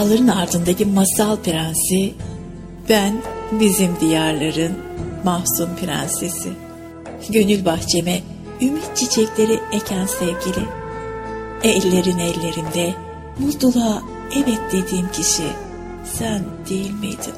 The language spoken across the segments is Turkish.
dağların ardındaki masal prensi, ben bizim diyarların mahzun prensesi. Gönül bahçeme ümit çiçekleri eken sevgili. Ellerin ellerimde mutluluğa evet dediğim kişi sen değil miydin?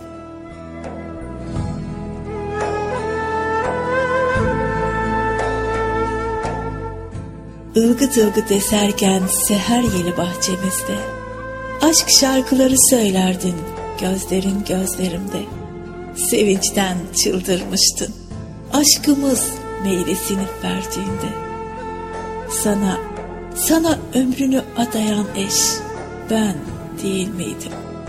Ilgıt ılgıt eserken seher yeli bahçemizde, aşk şarkıları söylerdin gözlerin gözlerimde. Sevinçten çıldırmıştın aşkımız meyvesini verdiğinde. Sana ömrünü adayan eş ben değil miydim?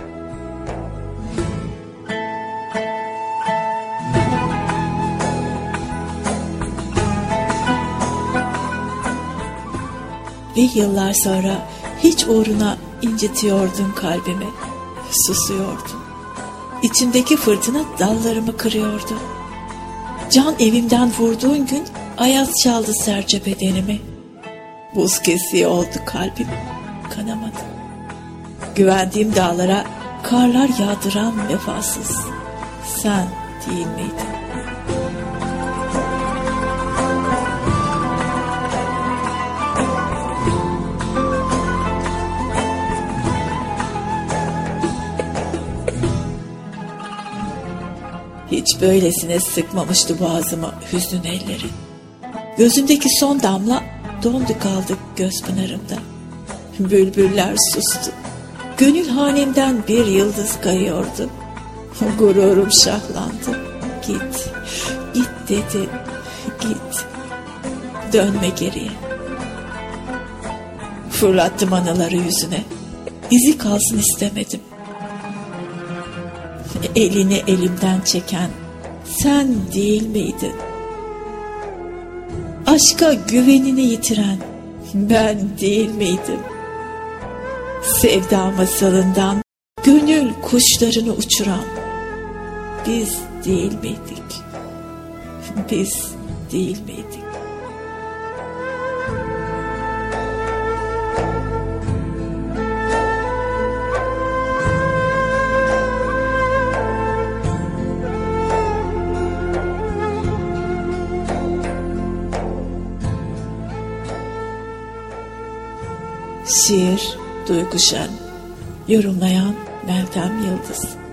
Ve yıllar sonra hiç uğruna incitiyordun kalbimi, susuyordun. İçimdeki fırtına dallarımı kırıyordu. Can evimden vurduğun gün ayaz çaldı serçe bedenimi. Buz kesiği oldu kalbim, kanamadı. Güvendiğim dağlara karlar yağdıran vefasız sen değil miydin? Hiç böylesine sıkmamıştı boğazımı hüznün elleri. Gözündeki son damla dondu kaldı göz pınarımda. Bülbüller sustu. Gönül hanemden bir yıldız kayıyordu. Gururum şahlandı. Git, git dedi, git. Dönme geriye. Fırlattım anıları yüzüne. İzi kalsın istemedim. Elini elimden çeken sen değil miydin? Aşka güvenini yitiren ben değil miydim? Sevda masalından gönül kuşlarını uçuran biz değil miydik? Biz değil miydik? Şiir Duygu Şen, yorumlayan Meltem Yıldız.